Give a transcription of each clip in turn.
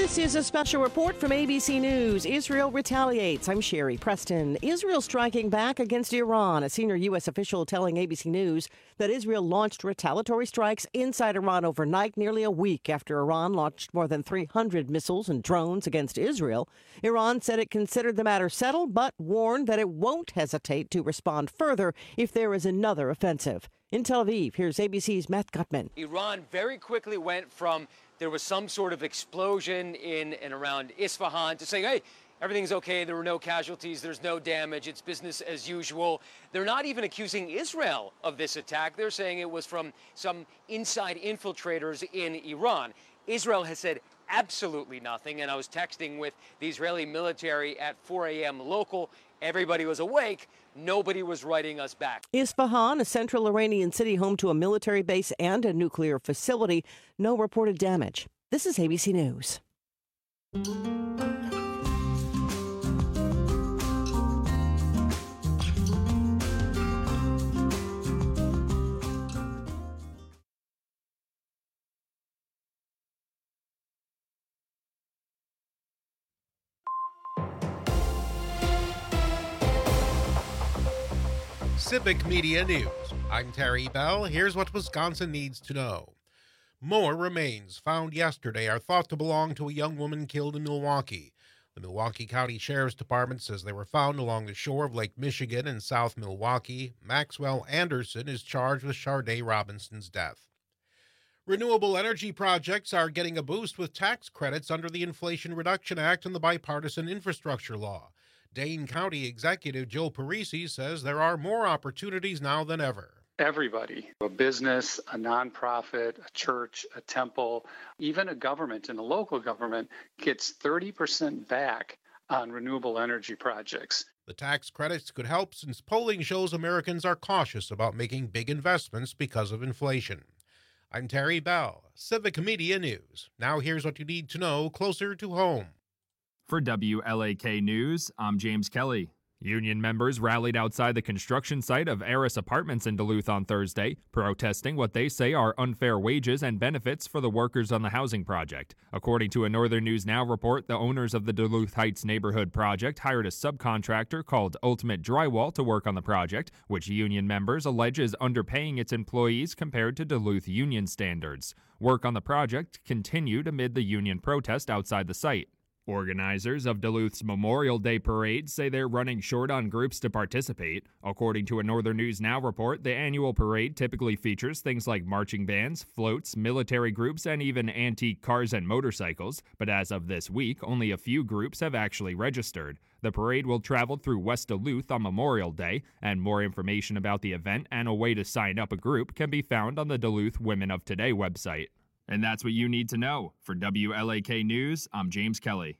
This is a special report from ABC News. Israel retaliates. I'm Sherry Preston. Israel striking back against Iran. A senior U.S. official telling ABC News that Israel launched retaliatory strikes inside Iran overnight, nearly a week after Iran launched more than 300 missiles and drones against Israel. Iran said it considered the matter settled, but warned that it won't hesitate to respond further if there is another offensive. In Tel Aviv, here's ABC's Matt Gutman. Iran very quickly went from there was some sort of explosion in and around Isfahan to saying, hey, everything's okay, there were no casualties, there's no damage, it's business as usual. They're not even accusing Israel of this attack. They're saying it was from some inside infiltrators in Iran. Israel has said absolutely nothing, and I was texting with the Israeli military at 4 a.m. local. Everybody was awake. Nobody was writing us back. Isfahan, a central Iranian city home to a military base and a nuclear facility. No reported damage. This is ABC News. Civic Media News. I'm Terry Bell. Here's what Wisconsin needs to know. More remains found yesterday are thought to belong to a young woman killed in Milwaukee. The Milwaukee County Sheriff's Department says they were found along the shore of Lake Michigan in South Milwaukee. Maxwell Anderson is charged with Sharday Robinson's death. Renewable energy projects are getting a boost with tax credits under the Inflation Reduction Act and the Bipartisan Infrastructure Law. Dane County Executive Joe Parisi says there are more opportunities now than ever. Everybody, a business, a nonprofit, a church, a temple, even a government and a local government gets 30% back on renewable energy projects. The tax credits could help since polling shows Americans are cautious about making big investments because of inflation. I'm Terry Bell, Civic Media News. Now here's what you need to know closer to home. For WLAK News, I'm James Kelly. Union members rallied outside the construction site of Eris Apartments in Duluth on Thursday, protesting what they say are unfair wages and benefits for the workers on the housing project. According to a Northern News Now report, the owners of the Duluth Heights neighborhood project hired a subcontractor called Ultimate Drywall to work on the project, which union members allege is underpaying its employees compared to Duluth union standards. Work on the project continued amid the union protest outside the site. Organizers of Duluth's Memorial Day Parade say they're running short on groups to participate. According to a Northern News Now report, the annual parade typically features things like marching bands, floats, military groups, and even antique cars and motorcycles. But as of this week, only a few groups have actually registered. The parade will travel through West Duluth on Memorial Day, and more information about the event and a way to sign up a group can be found on the Duluth Women of Today website. And that's what you need to know. For WLAK News, I'm James Kelly.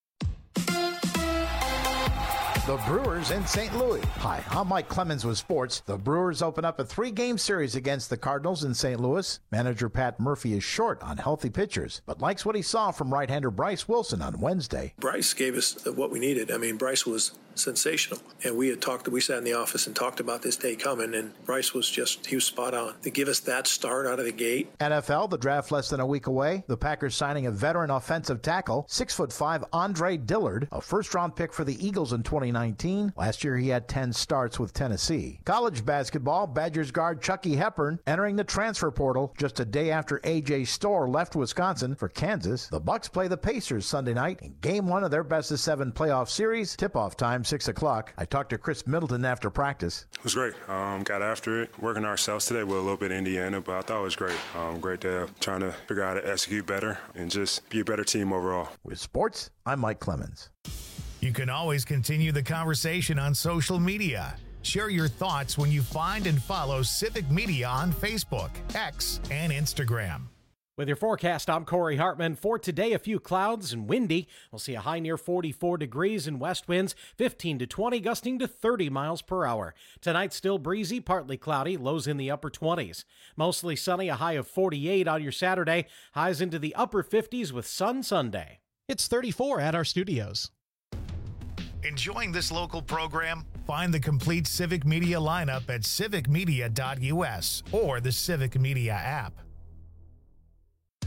The Brewers in St. Louis. Hi, I'm Mike Clemens with sports. The Brewers open up a 3-game series against the Cardinals in St. Louis. Manager Pat Murphy is short on healthy pitchers, but likes what he saw from right-hander Bryce Wilson on Wednesday. Bryce gave us what we needed. I mean, Bryce was sensational. And we sat in the office and talked about this day coming, and Bryce was he was spot on. To give us that start out of the gate. NFL, the draft less than a week away. The Packers signing a veteran offensive tackle, 6'5" Andre Dillard, a first-round pick for the Eagles in 2019. Last year, he had 10 starts with Tennessee. College basketball, Badgers guard Chucky Hepburn entering the transfer portal just a day after A.J. Storr left Wisconsin for Kansas. The Bucks play the Pacers Sunday night in Game 1 of their best-of-7 playoff series. Tip-off time, 6 o'clock. I talked to Chris Middleton after practice. It was great. Got after it, working ourselves today with a little bit of Indiana, but I thought it was great. Great day, trying to figure out how to execute better and just be a better team overall. With sports, I'm Mike Clemens. You can always continue the conversation on social media. Share your thoughts when you find and follow Civic Media on Facebook, X, and Instagram. With your forecast, I'm Corey Hartman. For today, a few clouds and windy. We'll see a high near 44 degrees and west winds 15 to 20, gusting to 30 miles per hour. Tonight, still breezy, partly cloudy, lows in the upper 20s. Mostly sunny, a high of 48 on your Saturday. Highs into the upper 50s with sun Sunday. It's 34 at our studios. Enjoying this local program? Find the complete Civic Media lineup at civicmedia.us or the Civic Media app.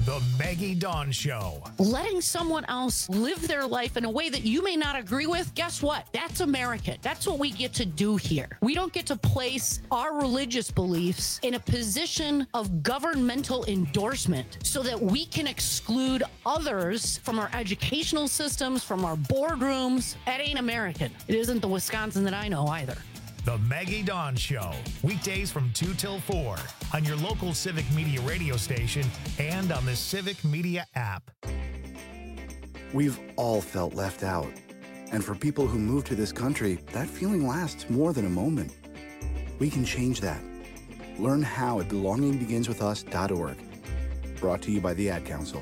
The Maggie Dawn Show. Letting someone else live their life in a way that you may not agree with, guess what? That's American. That's what we get to do here. We don't get to place our religious beliefs in a position of governmental endorsement so that we can exclude others from our educational systems, from our boardrooms. That ain't American. It isn't the Wisconsin that I know either. The Maggie Dawn Show, weekdays from 2 till 4 on your local Civic Media radio station and on the Civic Media app. We've all felt left out. And for people who move to this country, that feeling lasts more than a moment. We can change that. Learn how at belongingbeginswithus.org. Brought to you by the Ad Council.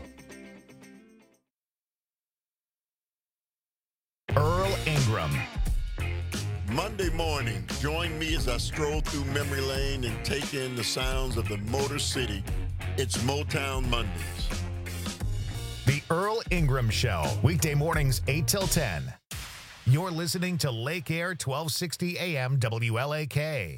Earl Ingram. Monday morning, join me as I stroll through memory lane and take in the sounds of the Motor City. It's Motown Mondays. The Earl Ingram Show, weekday mornings 8 till 10. You're listening to Lake Air 1260 AM WLAK.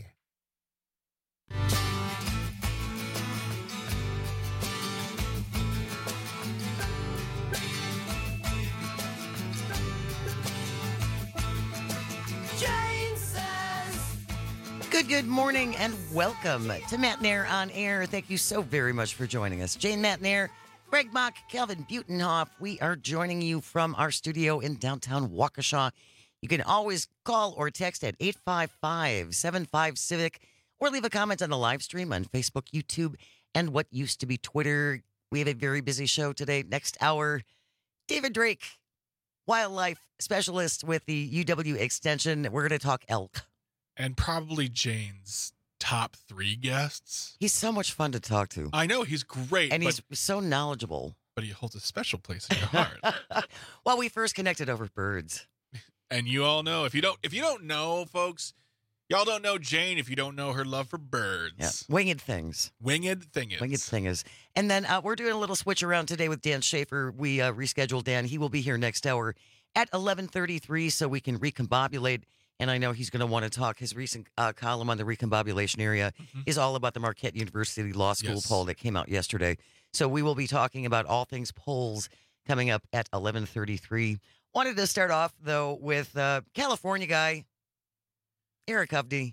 Good morning and welcome to Matt Nair on Air. Thank you so very much for joining us. Jane Matt Nair, Greg Mock, Calvin Butenhoff. We are joining you from our studio in downtown Waukesha. You can always call or text at 855-75-CIVIC or leave a comment on the live stream on Facebook, YouTube, and what used to be Twitter. We have a very busy show today. Next hour, David Drake, wildlife specialist with the UW Extension. We're going to talk elk. And probably Jane's top 3 guests. He's so much fun to talk to. I know, he's great. And he's so knowledgeable. But he holds a special place in your heart. Well, we first connected over birds. And you all know, if you don't know, folks, y'all don't know Jane if you don't know her love for birds. Yeah. Winged things. Winged thingers. And then we're doing a little switch around today with Dan Schaefer. We rescheduled Dan. He will be here next hour at 11:33 so we can recombobulate. And I know he's going to want to talk. His recent column on the recombobulation area is all about the Marquette University Law School poll that came out yesterday. So we will be talking about all things polls coming up at 11:33. Wanted to start off, though, with California guy, Eric Hovde.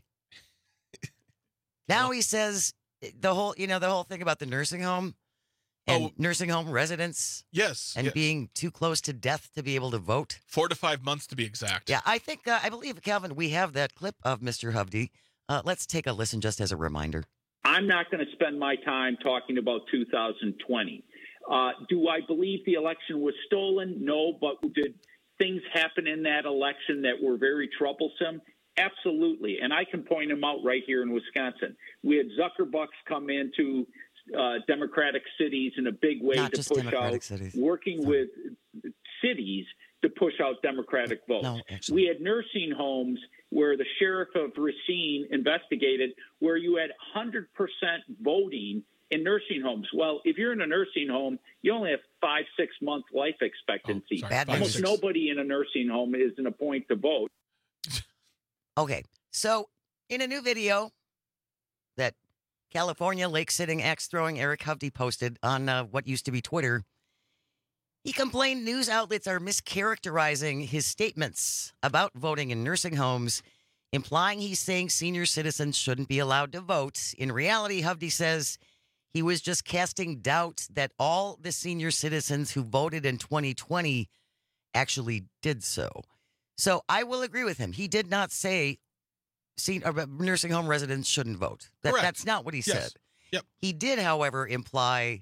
Now he says the whole thing about the nursing home and nursing home residents. Yes. And being too close to death to be able to vote. 4 to 5 months to be exact. Yeah, I think, I believe, Calvin, we have that clip of Mr. Hovde. Let's take a listen just as a reminder. I'm not going to spend my time talking about 2020. Do I believe the election was stolen? No, but did things happen in that election that were very troublesome? Absolutely. And I can point them out right here in Wisconsin. We had Zuckerbucks come into Democratic cities in a big way to push out, working with cities to push out Democratic votes. No, we had nursing homes where the sheriff of Racine investigated where you had 100% voting in nursing homes. Well, if you're in a nursing home, you only have 5-6 month life expectancy. Almost nobody in a nursing home is in a point to vote. Okay, so in a new video that California lake-sitting, axe-throwing Eric Hovde posted on what used to be Twitter, he complained news outlets are mischaracterizing his statements about voting in nursing homes, implying he's saying senior citizens shouldn't be allowed to vote. In reality, Hovde says he was just casting doubt that all the senior citizens who voted in 2020 actually did so. So I will agree with him. He did not say nursing home residents shouldn't vote. That's not what he said. Yep. He did, however, imply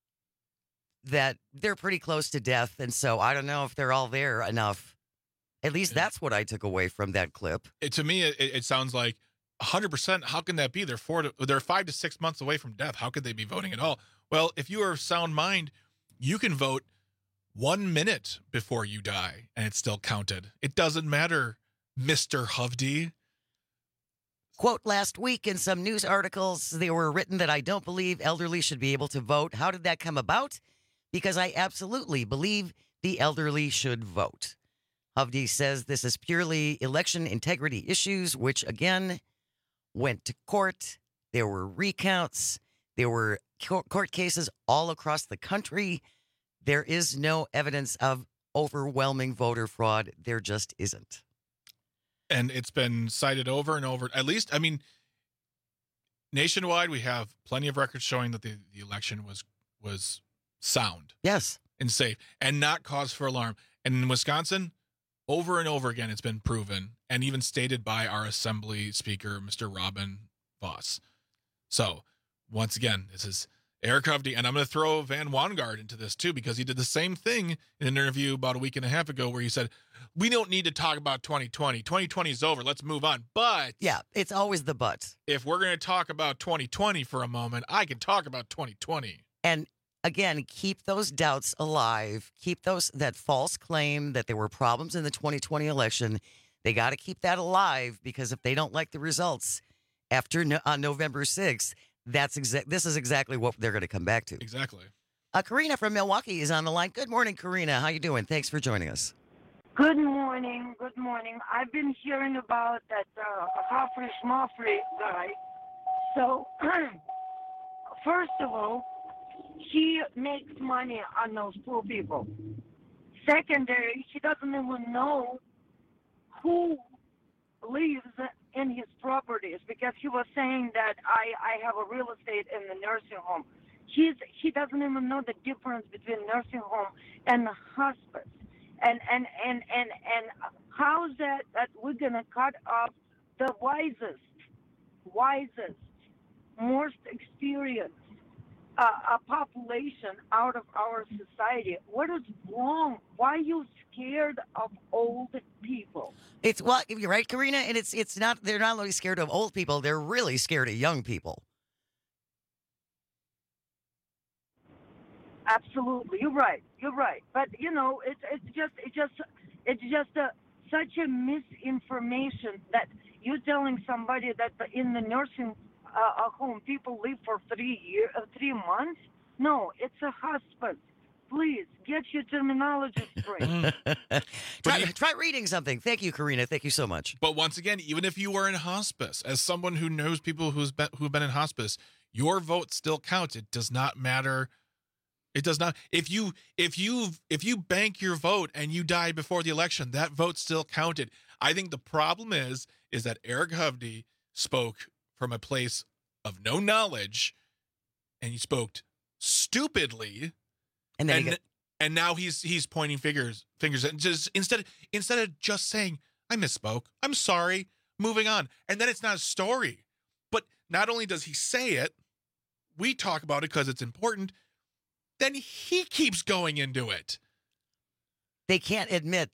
that they're pretty close to death, and so I don't know if they're all there enough. At least that's what I took away from that clip. To me, it sounds like 100%. How can that be? They're 5 to 6 months away from death. How could they be voting at all? Well, if you are of sound mind, you can vote 1 minute before you die, and it's still counted. It doesn't matter, Mr. Hovde. Quote, last week in some news articles, they were written that I don't believe elderly should be able to vote. How did that come about? Because I absolutely believe the elderly should vote. Hovde says this is purely election integrity issues, which again went to court. There were recounts. There were court cases all across the country. There is no evidence of overwhelming voter fraud. There just isn't. And it's been cited over and over. At least, I mean, nationwide, we have plenty of records showing that the election was sound. Yes. And safe and not cause for alarm. And in Wisconsin, over and over again, it's been proven and even stated by our Assembly Speaker, Mr. Robin Voss. So, once again, this is Eric Hovde, and I'm going to throw Van Wanggaard into this too, because he did the same thing in an interview about a week and a half ago where he said, we don't need to talk about 2020. 2020 is over. Let's move on. But yeah, it's always the but. If we're going to talk about 2020 for a moment, I can talk about 2020. And again, keep those doubts alive. Keep that false claim that there were problems in the 2020 election. They got to keep that alive, because if they don't like the results on November 6th, this is exactly what they're going to come back to. Exactly. Karina from Milwaukee is on the line. Good morning, Karina. How you doing? Thanks for joining us. Good morning. Good morning. I've been hearing about that Humphrey Schmuffrey guy. So, first of all, he makes money on those poor people. Secondary, he doesn't even know who lives in his properties, because he was saying that I have a real estate in the nursing home. He doesn't even know the difference between nursing home and hospice. And how's that we're gonna cut off the wisest, most experienced population out of our society? What is wrong? Why are you scared of old people? You're right, Karina, and it's not. They're not only scared of old people; they're really scared of young people. Absolutely, you're right. But it's just such a misinformation that you're telling somebody that in the nursing home people live for 3 months. No, it's a hospice. Please get your terminology straight. Try reading something. Thank you, Karina. Thank you so much. But once again, even if you were in hospice, as someone who knows people who've been in hospice, your vote still counts. It does not matter. It does not. If you bank your vote and you die before the election, that vote still counted. I think the problem is that Eric Hovde spoke from a place of no knowledge, and he spoke stupidly, and now he's pointing fingers, and just instead of just saying I misspoke, I'm sorry, moving on, and then it's not a story. But not only does he say it, we talk about it because it's important. Then he keeps going into it. They can't admit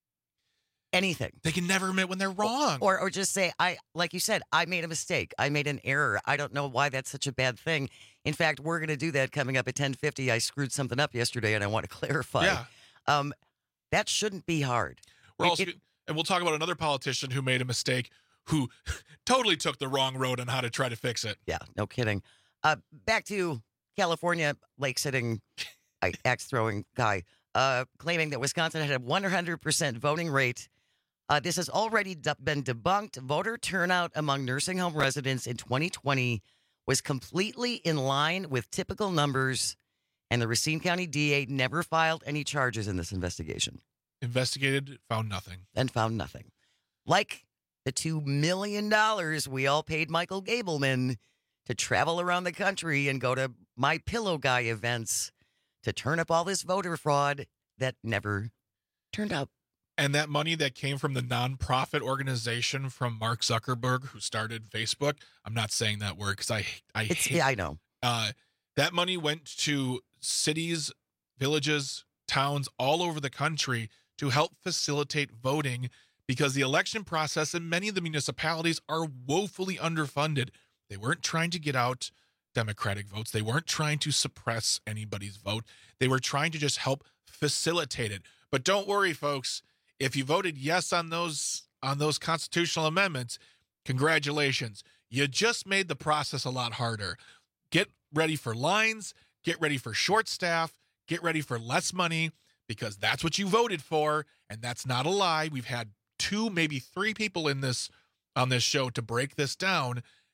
anything. They can never admit when they're wrong. Or just say, like you said, I made a mistake. I made an error. I don't know why that's such a bad thing. In fact, we're going to do that coming up at 10:50. I screwed something up yesterday, and I want to clarify. Yeah. That shouldn't be hard. And we'll talk about another politician who made a mistake, who totally took the wrong road on how to try to fix it. Yeah, no kidding. Back to California lake-sitting, axe-throwing guy, claiming that Wisconsin had a 100% voting rate. This has already been debunked. Voter turnout among nursing home residents in 2020 was completely in line with typical numbers, and the Racine County DA never filed any charges in this investigation. Investigated, found nothing. And found nothing. Like the $2 million we all paid Michael Gableman to travel around the country and go to My Pillow Guy events to turn up all this voter fraud that never turned up. And that money that came from the nonprofit organization from Mark Zuckerberg, who started Facebook, I'm not saying that word because I know. That money went to cities, villages, towns all over the country to help facilitate voting, because the election process in many of the municipalities are woefully underfunded. They weren't trying to get out Democratic votes. They weren't trying to suppress anybody's vote. They were trying to just help facilitate it. But don't worry, folks. If you voted yes on those constitutional amendments, congratulations. You just made the process a lot harder. Get ready for lines. Get ready for short staff. Get ready for less money, because that's what you voted for, and that's not a lie. We've had 2, maybe 3 people on this show to break this down.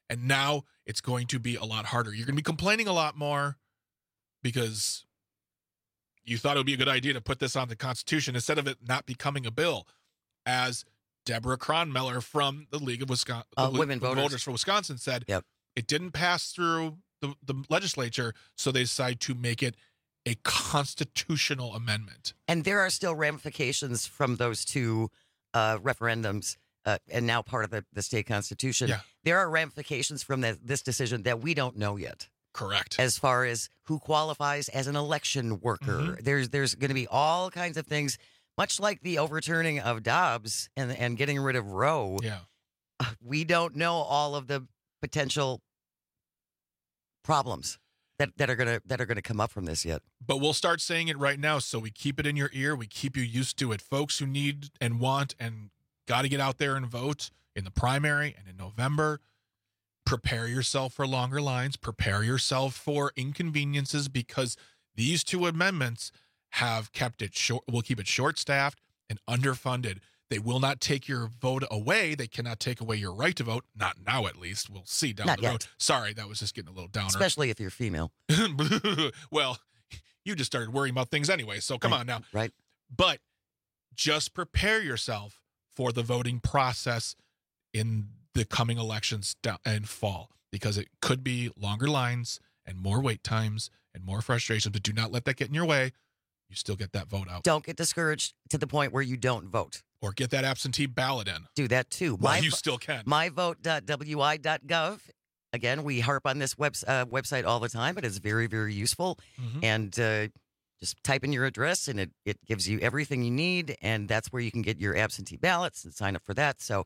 And now it's going to be a lot harder. You're going to be complaining a lot more because you thought it would be a good idea to put this on the Constitution instead of it not becoming a bill. As Deborah Cronmeller from the League of Wisconsin, Women Voters for Wisconsin said, it didn't pass through the legislature, so they decided to make it a constitutional amendment. And there are still ramifications from those two referendums and now part of the state constitution. Yeah. There are ramifications from this decision that we don't know yet. Correct. As far as who qualifies as an election worker. There's going to be all kinds of things, much like the overturning of Dobbs and getting rid of Roe. Yeah. We don't know all of the potential problems that are gonna come up from this yet. But we'll start saying it right now, so we keep it in your ear. We keep you used to it. Folks who need and want and got to get out there and vote in the primary and in November, prepare yourself for longer lines. Prepare yourself for inconveniences, because these two amendments have kept it short. Will keep it short-staffed and underfunded. They will not take your vote away. They cannot take away your right to vote. Not now, at least. We'll see down the road. Sorry, that was just getting a little downer. Especially if you're female. Well, you just started worrying about things anyway, so come on now. Right. But just prepare yourself for the voting process in the coming elections in fall, because it could be longer lines and more wait times and more frustration. But do not let that get in your way. You still get that vote out. Don't get discouraged to the point where you don't vote. Or get that absentee ballot in. Do that too. Well, you still can. myvote.wi.gov. Again, we harp on this website all the time, but it's very, very useful. And just type in your address, and it gives you everything you need, and that's where you can get your absentee ballots and sign up for that. So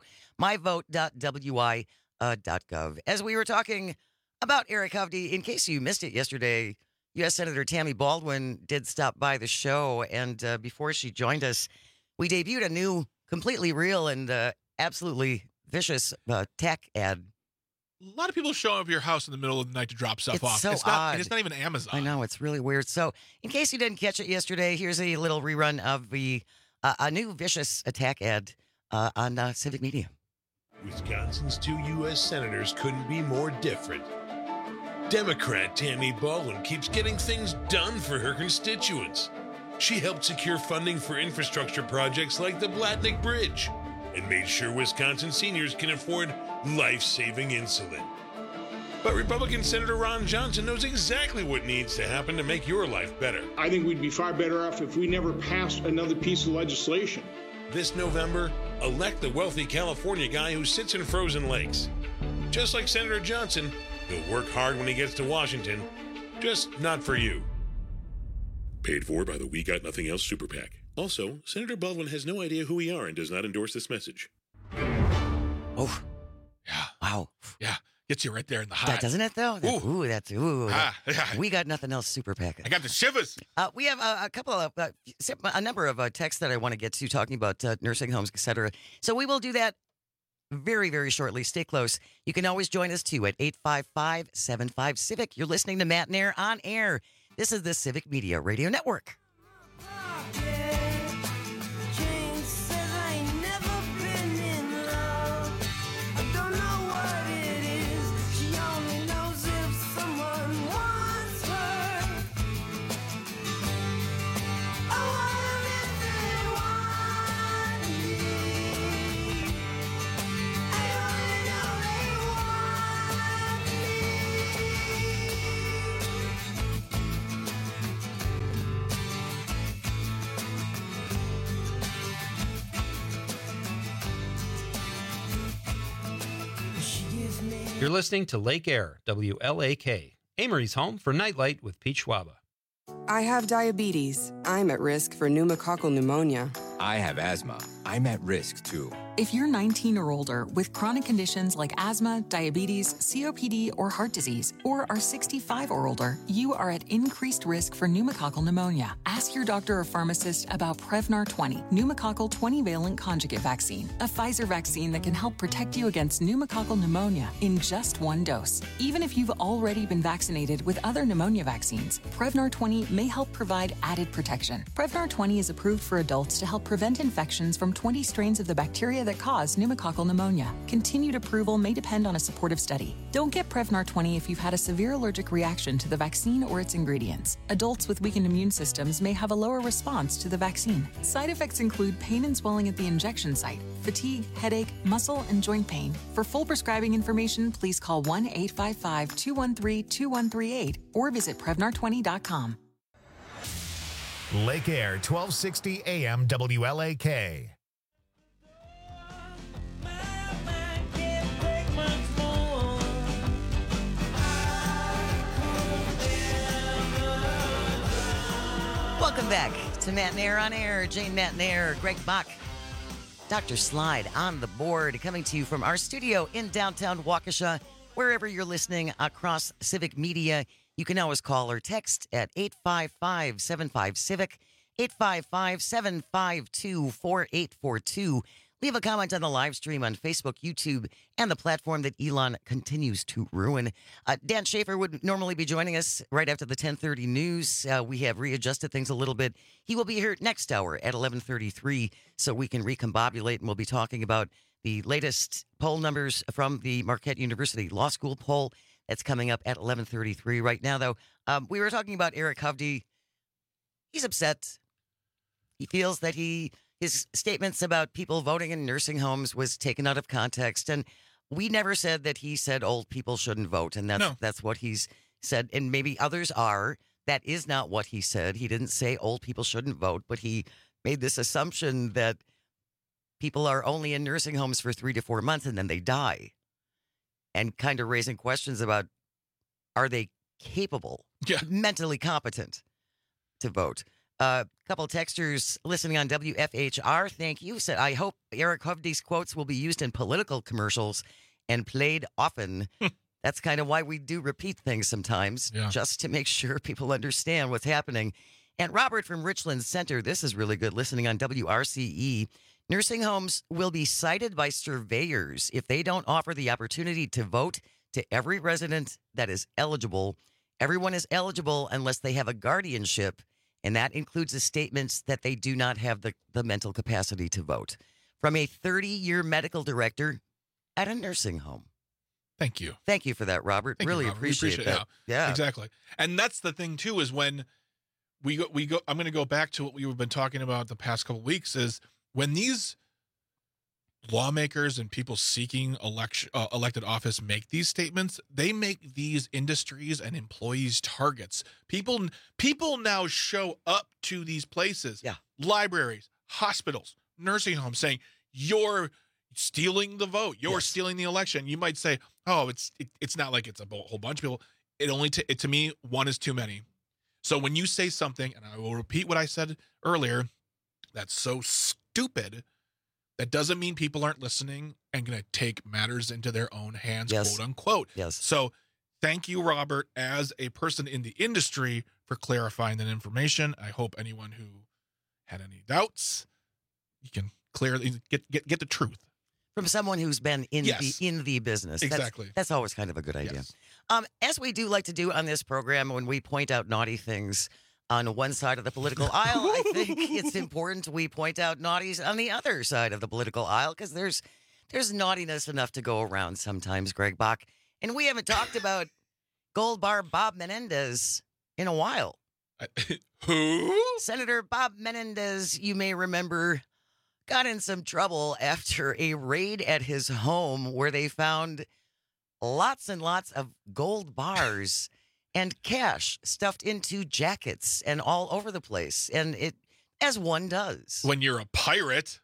myvote.wi.gov. As we were talking about Eric Hovde, in case you missed it yesterday, U.S. Senator Tammy Baldwin did stop by the show, and before she joined us, we debuted a new, completely real and absolutely vicious tech ad. A lot of people show up at your house in the middle of the night to drop stuff off. So it's not, odd. and it's not even Amazon. I know, it's really weird. So, in case you didn't catch it yesterday, here's a little rerun of the a new vicious attack ad on Civic Media. Wisconsin's two U.S. senators couldn't be more different. Democrat Tammy Baldwin keeps getting things done for her constituents. She helped secure funding for infrastructure projects like the Blatnick Bridge and made sure Wisconsin seniors can afford life-saving insulin. But Republican Senator Ron Johnson knows exactly what needs to happen to make your life better. I think we'd be far better off if we never passed another piece of legislation. This November, elect the wealthy California guy who sits in frozen lakes. Just like Senator Johnson, he'll work hard when he gets to Washington, just not for you. Paid for by the We Got Nothing Else Super PAC. Also, Senator Baldwin has no idea who we are and does not endorse this message. Oh. Yeah. Wow. Yeah. Gets you right there in the hot. Doesn't it, though? Yeah. We Got Nothing Else Super PAC. I got the shivers. We have a number of texts that I want to get to, talking about nursing homes, etc. So we will do that very, very shortly. Stay close. You can always join us, too, at 855-75-CIVIC. You're listening to Matt Nair on air. This is the Civic Media Radio Network. You're listening to Lake Air, WLAK, Amory's home for Nightlight with Pete Schwaba. I have diabetes. I'm at risk for pneumococcal pneumonia. I have asthma. I'm at risk too. If you're 19 or older with chronic conditions like asthma, diabetes, COPD, or heart disease, or are 65 or older, you are at increased risk for pneumococcal pneumonia. Ask your doctor or pharmacist about Prevnar 20, pneumococcal 20-valent conjugate vaccine, a Pfizer vaccine that can help protect you against pneumococcal pneumonia in just one dose. Even if you've already been vaccinated with other pneumonia vaccines, Prevnar 20 may help provide added protection. Prevnar 20 is approved for adults to help prevent infections from 20 strains of the bacteria that cause pneumococcal pneumonia. Continued approval may depend on a supportive study. Don't get Prevnar 20 if you've had a severe allergic reaction to the vaccine or its ingredients. Adults with weakened immune systems may have a lower response to the vaccine. Side effects include pain and swelling at the injection site, fatigue, headache, muscle, and joint pain. For full prescribing information, please call 1-855-213-2138 or visit Prevnar20.com. Lake Air, 1260 AM WLAK. Welcome back to Matt Nair on Air. Jane Matt Nair, Greg Bach, Dr. Slide on the board, coming to you from our studio in downtown Waukesha. Wherever you're listening across Civic Media, you can always call or text at 855-75-CIVIC, 855-752-4842. Leave a comment on the live stream on Facebook, YouTube, and the platform that Elon continues to ruin. Dan Schaefer would normally be joining us right after the 10:30 news. We have readjusted things a little bit. He will be here next hour at 11:33, so we can recombobulate, and we'll be talking about the latest poll numbers from the Marquette University Law School poll that's coming up at 11:33. Right now, though, we were talking about Eric Hovde. He's upset. He feels that his statements about people voting in nursing homes was taken out of context. And we never said that he said old people shouldn't vote. And that's what he's said. And maybe others are. That is not what he said. He didn't say old people shouldn't vote, but he made this assumption that people are only in nursing homes for 3 to 4 months and then they die. And kind of raising questions about, are they capable, mentally competent to vote? A couple of texters listening on WFHR, thank you, said, I hope Eric Hovde's quotes will be used in political commercials and played often. That's kind of why we do repeat things sometimes, just to make sure people understand what's happening. And Robert from Richland Center, this is really good, listening on WRCE. Nursing homes will be cited by surveyors if they don't offer the opportunity to vote to every resident that is eligible. Everyone is eligible unless they have a guardianship. And that includes the statements that they do not have the mental capacity to vote. From a 30-year medical director at a nursing home. Thank you. Thank you for that, Robert. Thank really you, Robert. appreciate that. Yeah, exactly. And that's the thing, too, is when we go, I'm going to go back to what we've been talking about the past couple of weeks, is when these lawmakers and people seeking elected office make these statements, they make these industries and employees targets. People now show up to these places, libraries, hospitals, nursing homes, saying, you're stealing the vote, you're stealing the election. You might say, oh, it's not like it's a whole bunch of people. To me, one is too many. So when you say something, and I will repeat what I said earlier, that's so stupid, that doesn't mean people aren't listening and going to take matters into their own hands, quote unquote. Yes. So thank you, Robert, as a person in the industry, for clarifying that information. I hope anyone who had any doubts, you can clearly get the truth from someone who's been in the business. Exactly. That's always kind of a good idea. As we do like to do on this program, when we point out naughty things on one side of the political aisle, I think it's important we point out naughties on the other side of the political aisle, because there's naughtiness enough to go around sometimes, Greg Bach. And we haven't talked about Gold Bar Bob Menendez in a while. Who? Senator Bob Menendez, you may remember, got in some trouble after a raid at his home where they found lots and lots of gold bars and cash stuffed into jackets and all over the place. And it, as one does. When you're a pirate.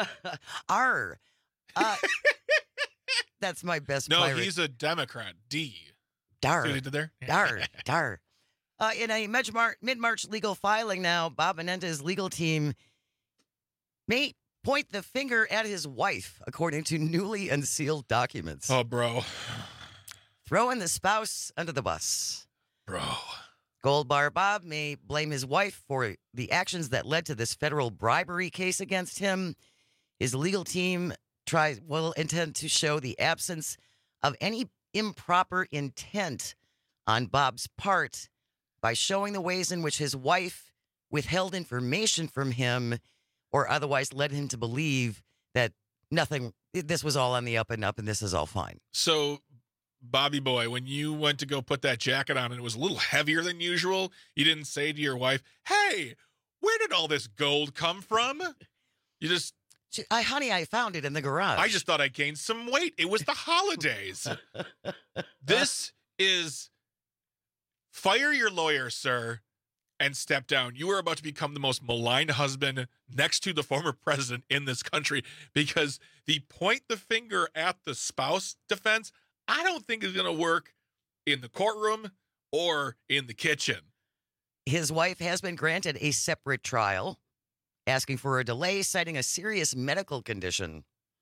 That's my best No, pirate. he's a Democrat. D. Dar. See what he did there? Dar. In a mid-March legal filing now, Bob Menendez's legal team may point the finger at his wife, according to newly unsealed documents. Oh, bro. Throwing the spouse under the bus. Bro. Gold Bar Bob may blame his wife for the actions that led to this federal bribery case against him. His legal team will intend to show the absence of any improper intent on Bob's part by showing the ways in which his wife withheld information from him or otherwise led him to believe that nothing. This was all on the up and up, and this is all fine. So, Bobby boy, when you went to go put that jacket on and it was a little heavier than usual, you didn't say to your wife, "Hey, where did all this gold come from?" You just... honey, I found it in the garage. I just thought I gained some weight. It was the holidays. This is fire your lawyer, sir, and step down. You are about to become the most maligned husband next to the former president in this country, because the point the finger at the spouse defense, I don't think is going to work in the courtroom or in the kitchen. His wife has been granted a separate trial, asking for a delay, citing a serious medical condition.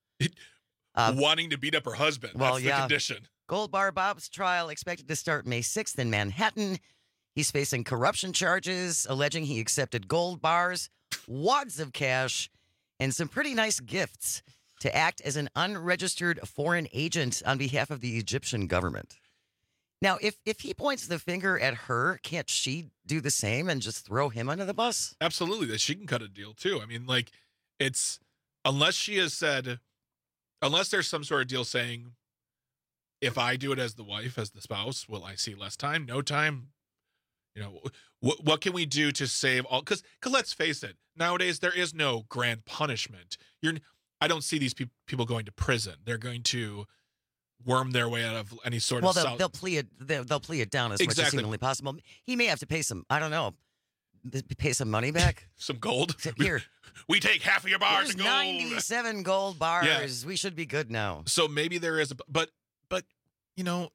Wanting to beat up her husband. That's the condition. Gold Bar Bob's trial expected to start May 6th in Manhattan. He's facing corruption charges, alleging he accepted gold bars, wads of cash, and some pretty nice gifts to act as an unregistered foreign agent on behalf of the Egyptian government. Now, if he points the finger at her, can't she do the same and just throw him under the bus? Absolutely. That she can cut a deal too. I mean, like, it's, unless she has said, unless there's some sort of deal saying, if I do it as the wife, as the spouse, will I see less time, no time? You know, what can we do to save all? Because let's face it, nowadays there is no grand punishment. I don't see these people going to prison. They're going to worm their way out of any sort of. Well, they'll plea it down as much as humanly possible. He may have to pay some. I don't know. Pay some money back. Some gold. Here, we take half of your bars of gold. 97 gold bars. Yeah. We should be good now. So maybe there is, but you know,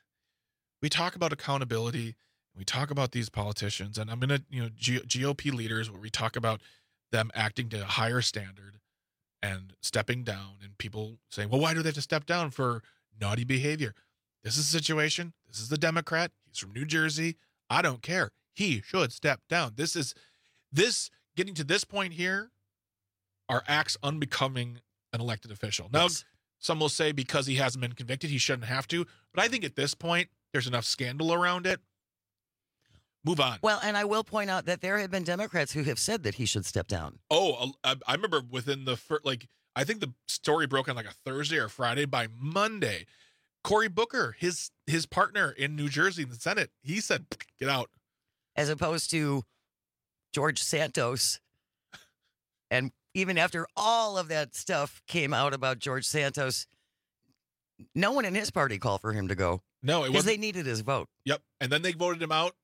we talk about accountability. We talk about these politicians, and I'm going to, you know, GOP leaders, where we talk about them acting to a higher standard and stepping down, and people saying, well, why do they have to step down for naughty behavior? This is a situation. This is the Democrat. He's from New Jersey. I don't care. He should step down. This getting to this point here are acts unbecoming an elected official. Now, some will say because he hasn't been convicted, he shouldn't have to. But I think at this point, there's enough scandal around it. Move on. Well, and I will point out that there have been Democrats who have said that he should step down. Oh, I remember within the first, I think the story broke on like a Thursday or Friday. By Monday, Cory Booker, his partner in New Jersey in the Senate, he said, get out. As opposed to George Santos. And even after all of that stuff came out about George Santos, no one in his party called for him to go. No, because they needed his vote. Yep. And then they voted him out.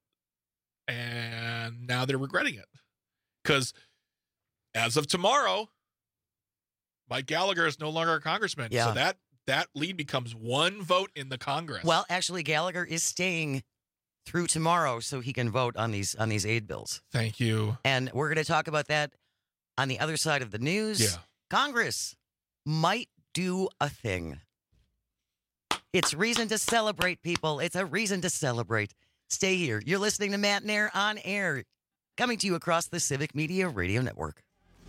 And now they're regretting it, because as of tomorrow, Mike Gallagher is no longer a congressman. Yeah. So that lead becomes one vote in the Congress. Well, actually, Gallagher is staying through tomorrow so he can vote on these aid bills. Thank you. And we're going to talk about that on the other side of the news. Yeah. Congress might do a thing. It's reason to celebrate, people. It's a reason to celebrate. Stay here. You're listening to Matt and Air on air, coming to you across the Civic Media Radio Network.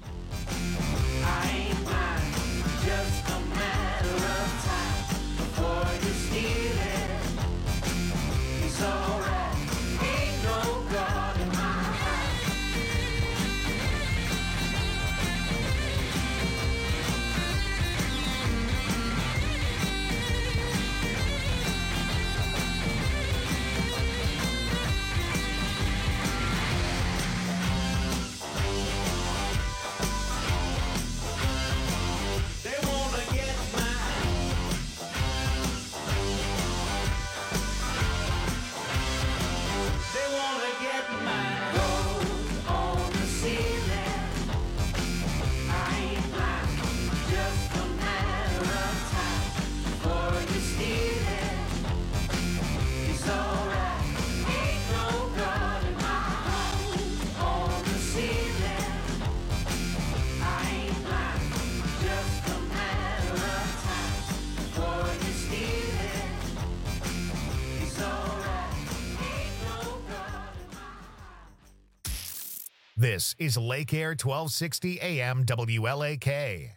This is Lake Air 1260 AM WLAK.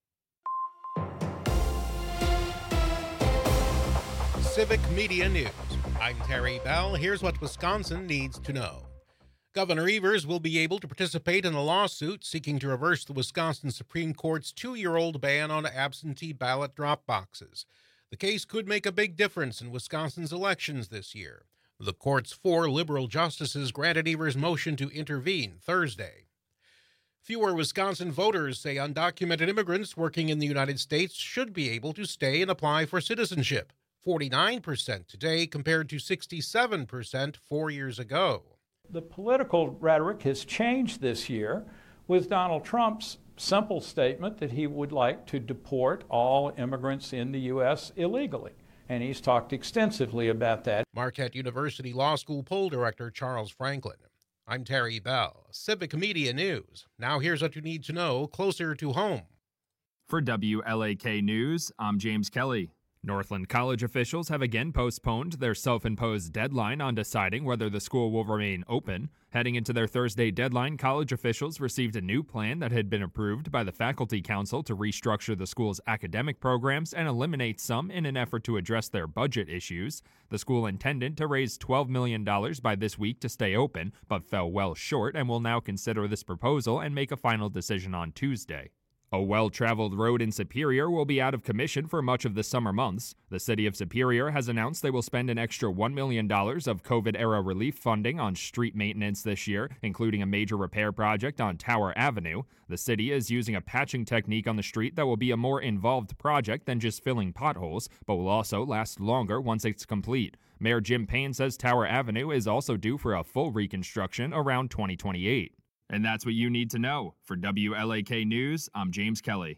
Civic Media News I'm Terry Bell. Here's what Wisconsin needs to know. Governor Evers will be able to participate in a lawsuit seeking to reverse the Wisconsin Supreme Court's 2-year-old ban on absentee ballot drop boxes. The case could make a big difference in Wisconsin's elections this year. The court's 4 liberal justices granted Evers' motion to intervene Thursday. Fewer Wisconsin voters say undocumented immigrants working in the United States should be able to stay and apply for citizenship. 49% today compared to 67% 4 years ago. The political rhetoric has changed this year with Donald Trump's simple statement that he would like to deport all immigrants in the U.S. illegally. And he's talked extensively about that. Marquette University Law School poll director Charles Franklin. I'm Terry Bell, Civic Media News. Now here's what you need to know closer to home. For WLAK News, I'm James Kelly. Northland College officials have again postponed their self-imposed deadline on deciding whether the school will remain open. Heading into their Thursday deadline, college officials received a new plan that had been approved by the Faculty Council to restructure the school's academic programs and eliminate some in an effort to address their budget issues. The school intended to raise $12 million by this week to stay open, but fell well short and will now consider this proposal and make a final decision on Tuesday. A well-traveled road in Superior will be out of commission for much of the summer months. The city of Superior has announced they will spend an extra $1 million of COVID-era relief funding on street maintenance this year, including a major repair project on Tower Avenue. The city is using a patching technique on the street that will be a more involved project than just filling potholes, but will also last longer once it's complete. Mayor Jim Payne says Tower Avenue is also due for a full reconstruction around 2028. And that's what you need to know. For WLAK News, I'm James Kelly.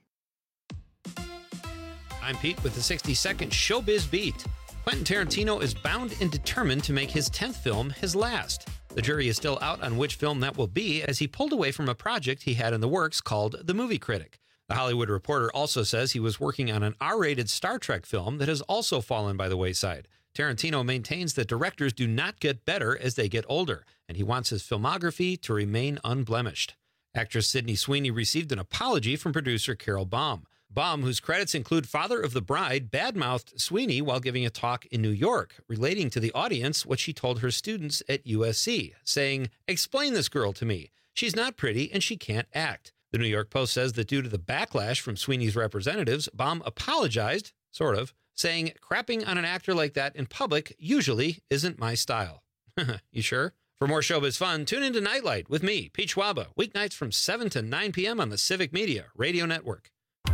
I'm Pete with the 60-second Showbiz Beat. Quentin Tarantino is bound and determined to make his 10th film his last. The jury is still out on which film that will be, as he pulled away from a project he had in the works called The Movie Critic. The Hollywood Reporter also says he was working on an R-rated Star Trek film that has also fallen by the wayside. Tarantino maintains that directors do not get better as they get older, and he wants his filmography to remain unblemished. Actress Sydney Sweeney received an apology from producer Carol Baum. Baum, whose credits include Father of the Bride, badmouthed Sweeney while giving a talk in New York, relating to the audience what she told her students at USC, saying, "Explain this girl to me. She's not pretty and she can't act." The New York Post says that due to the backlash from Sweeney's representatives, Baum apologized, sort of, saying, "Crapping on an actor like that in public usually isn't my style." You sure? For more showbiz fun, tune into Nightlight with me, Pete Schwaba, weeknights from 7 to 9 p.m. on the Civic Media Radio Network.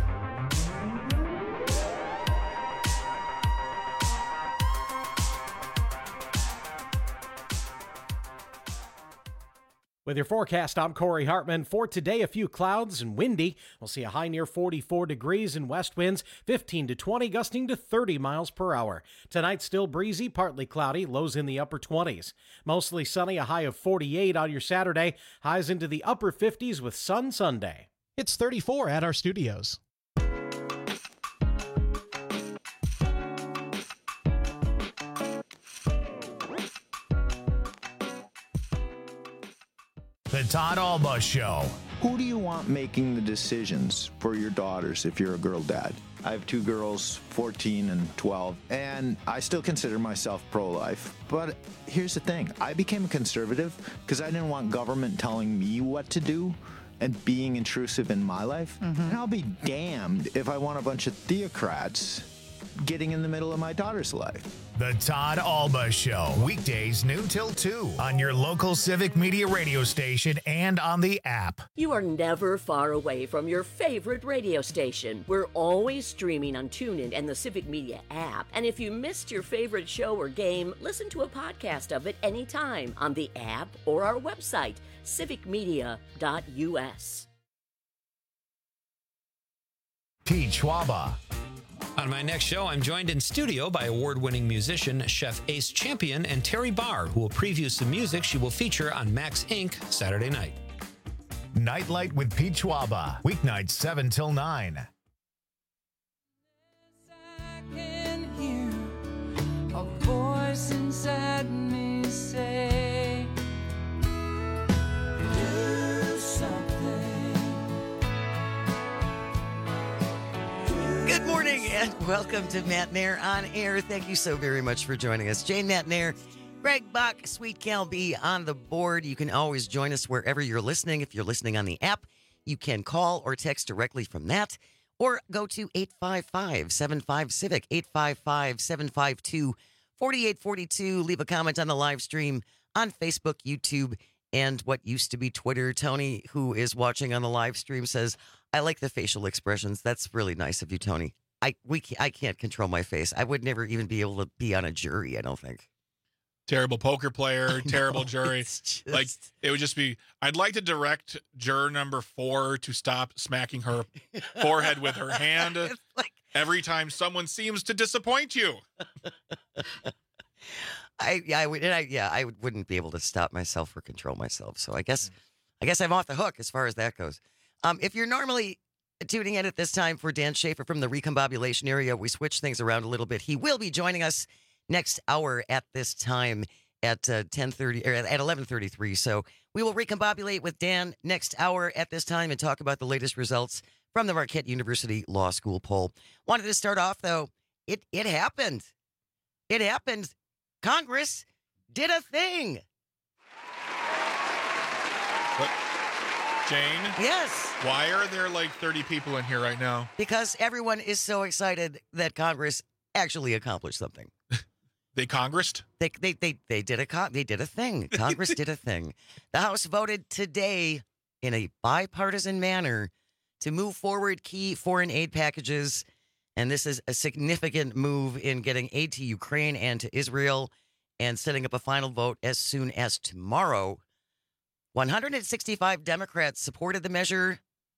With your forecast, I'm Corey Hartman. For today, a few clouds and windy. We'll see a high near 44 degrees and west winds 15 to 20, gusting to 30 miles per hour. Tonight, still breezy, partly cloudy, lows in the upper 20s. Mostly sunny, a high of 48 on your Saturday. Highs into the upper 50s with sun Sunday. It's 34 at our studios. The Todd Alba Show. Who do you want making the decisions for your daughters if you're a girl dad? I have 2 girls, 14 and 12, and I still consider myself pro-life. But here's the thing. I became a conservative because I didn't want government telling me what to do and being intrusive in my life. And I'll be damned if I want a bunch of theocrats getting in the middle of my daughter's life. The Todd Alba Show, weekdays noon till 2 on your local Civic Media radio station and on the app. You are never far away from your favorite radio station. We're always streaming on TuneIn and the Civic Media app. And if you missed your favorite show or game, listen to a podcast of it anytime on the app or our website, civicmedia.us. Pete Schwaba. On my next show, I'm joined in studio by award-winning musician, Chef Ace Champion, and Terry Barr, who will preview some music she will feature on Max Inc. Saturday night. Nightlight with Pete Schwaba, weeknights 7 till 9. I can hear a voice inside me say, do something. Good morning And welcome to Matt Nair on Air. Thank you so very much for joining us. Jane Matt Nair, Greg Buck, Sweet Cal B on the board. You can always join us wherever you're listening. If you're listening on the app, you can call or text directly from that, or go to 855-75-CIVIC, 855-752-4842. Leave a comment on the live stream on Facebook, YouTube, and what used to be Twitter. Tony, who is watching on the live stream, says, I like the facial expressions. That's really nice of you, Tony. I can't control my face. I would never even be able to be on a jury, I don't think. Terrible poker player, terrible jury. Like, it would just be, I'd like to direct juror number 4 to stop smacking her forehead with her hand every time someone seems to disappoint you. I wouldn't be able to stop myself or control myself. So I guess I'm off the hook as far as that goes. If you're normally tuning in at this time for Dan Schaefer from the Recombobulation area, we switch things around a little bit. He will be joining us next hour at this time at 10:30 or at 11:33. So we will recombobulate with Dan next hour at this time and talk about the latest results from the Marquette University Law School poll. Wanted to start off though. It happened. It happened. Congress did a thing. What? Jane? Yes. Why are there like 30 people in here right now? Because everyone is so excited that Congress actually accomplished something. They congressed? They did a thing. Congress did a thing. The House voted today in a bipartisan manner to move forward key foreign aid packages. And this is a significant move in getting aid to Ukraine and to Israel and setting up a final vote as soon as tomorrow. 165 Democrats supported the measure.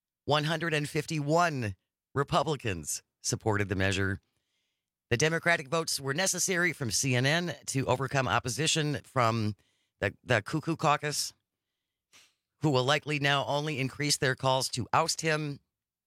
151 Republicans supported the measure. The Democratic votes were necessary from CNN to overcome opposition from the Cuckoo Caucus, who will likely now only increase their calls to oust him.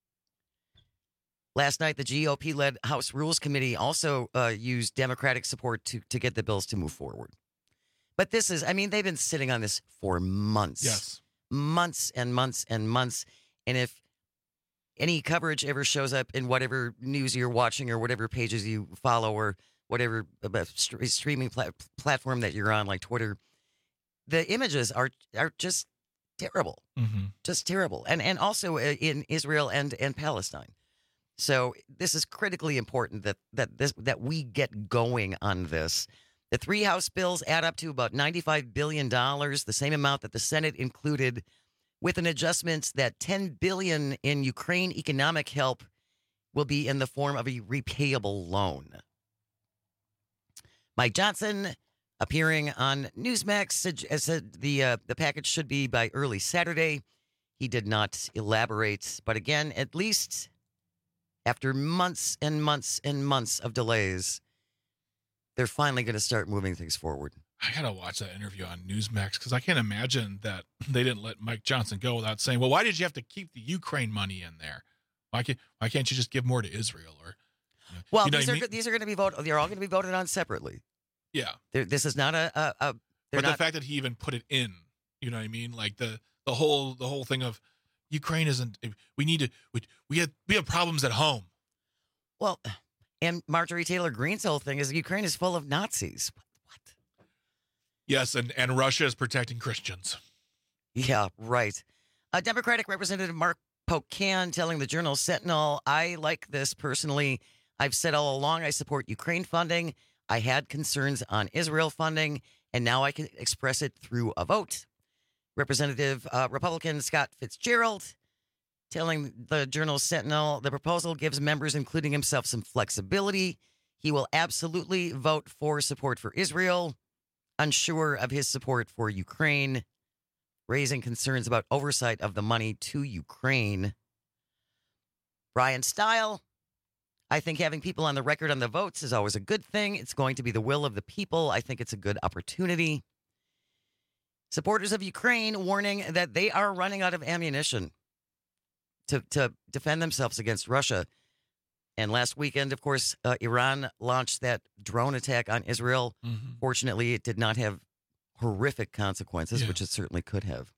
Last night, the GOP-led House Rules Committee also used Democratic support to get the bills to move forward. But this is, they've been sitting on this for months. Yes. Months and months and months. And if any coverage ever shows up in whatever news you're watching or whatever pages you follow or whatever streaming platform that you're on, like Twitter, the images are just terrible. Mm-hmm. Just terrible. And also in Israel and Palestine. So this is critically important that we get going on this. The 3 House bills add up to about $95 billion, the same amount that the Senate included, with an adjustment that $10 billion in Ukraine economic help will be in the form of a repayable loan. Mike Johnson, appearing on Newsmax, said the package should be by early Saturday. He did not elaborate, but again, at least after months and months and months of delays, they're finally going to start moving things forward. I got to watch that interview on Newsmax because I can't imagine that they didn't let Mike Johnson go without saying, well, why did you have to keep the Ukraine money in there? Why can't you just give more to Israel? Or, well, these are going to be voted. They're all going to be voted on separately. Yeah. This is not the fact that he even put it in, you know what I mean? Like the whole thing of Ukraine isn't, we have problems at home. Well, and Marjorie Taylor Greene's whole thing is Ukraine is full of Nazis. What? Yes, and Russia is protecting Christians. Yeah, right. Democratic Representative Mark Pocan telling the Journal Sentinel, I like this personally. I've said all along I support Ukraine funding. I had concerns on Israel funding, and now I can express it through a vote. Republican Scott Fitzgerald telling the Journal Sentinel the proposal gives members, including himself, some flexibility. He will absolutely vote for support for Israel, unsure of his support for Ukraine, raising concerns about oversight of the money to Ukraine. Brian Stile, I think having people on the record on the votes is always a good thing. It's going to be the will of the people. I think it's a good opportunity. Supporters of Ukraine warning that they are running out of ammunition to defend themselves against Russia. And last weekend, of course, Iran launched that drone attack on Israel. Mm-hmm. Fortunately, it did not have horrific consequences, which it certainly could have.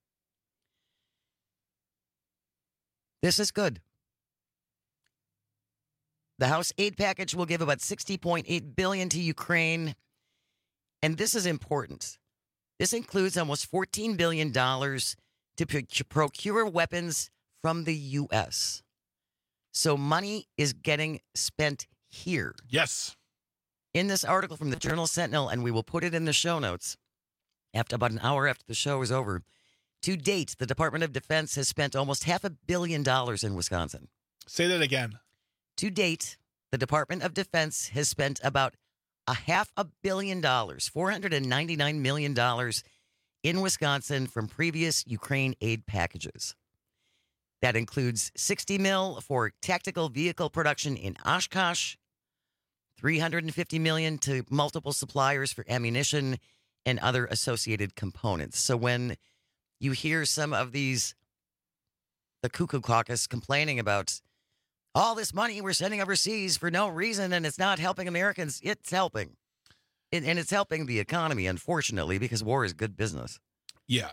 This is good. The House aid package will give about $60.8 billion to Ukraine. And this is important. This includes almost $14 billion to procure weapons from the U.S. So money is getting spent here. Yes. In this article from the Journal Sentinel, and we will put it in the show notes after about an hour after the show is over. To date, the Department of Defense has spent almost $500 million in Wisconsin. Say that again. To date, the Department of Defense has spent about $500 million, $499 million in Wisconsin from previous Ukraine aid packages. That includes $60 million for tactical vehicle production in Oshkosh, $350 million to multiple suppliers for ammunition and other associated components. So when you hear some of the Cuckoo Caucus complaining about all this money we're sending overseas for no reason and it's not helping Americans, it's helping. And it's helping the economy, unfortunately, because war is good business. Yeah,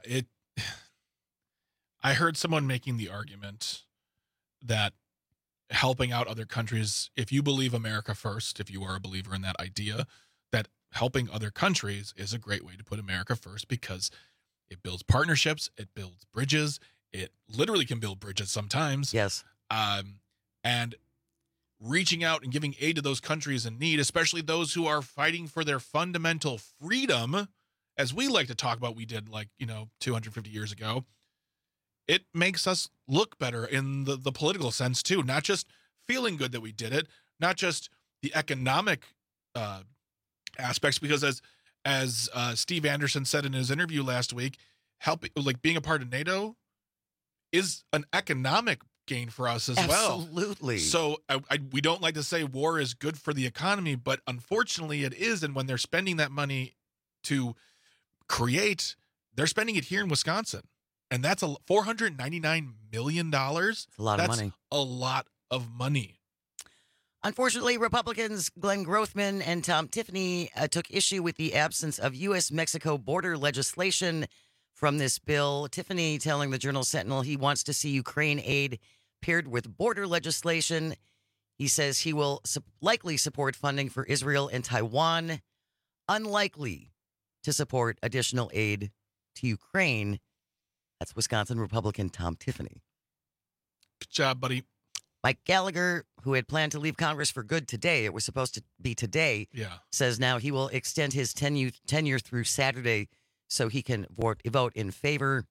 I heard someone making the argument that helping out other countries, if you believe America first, if you are a believer in that idea, that helping other countries is a great way to put America first because it builds partnerships, it builds bridges, it literally can build bridges sometimes. Yes. And reaching out and giving aid to those countries in need, especially those who are fighting for their fundamental freedom, as we like to talk about, we did 250 years ago. It makes us look better in the political sense too, not just feeling good that we did it, not just the economic aspects, because as Steve Anderson said in his interview last week, being a part of NATO is an economic gain for us as well. Absolutely. So we don't like to say war is good for the economy, but unfortunately it is. And when they're spending that money to create, they're spending it here in Wisconsin. And that's $499 million. That's a lot of money. A lot of money. Unfortunately, Republicans Glenn Grothman and Tom Tiffany took issue with the absence of U.S.-Mexico border legislation from this bill. Tiffany telling the Journal Sentinel he wants to see Ukraine aid paired with border legislation. He says he will likely support funding for Israel and Taiwan, unlikely to support additional aid to Ukraine. That's Wisconsin Republican Tom Tiffany. Good job, buddy. Mike Gallagher, who had planned to leave Congress for good today, it was supposed to be today, says now he will extend his tenure through Saturday so he can vote in favor.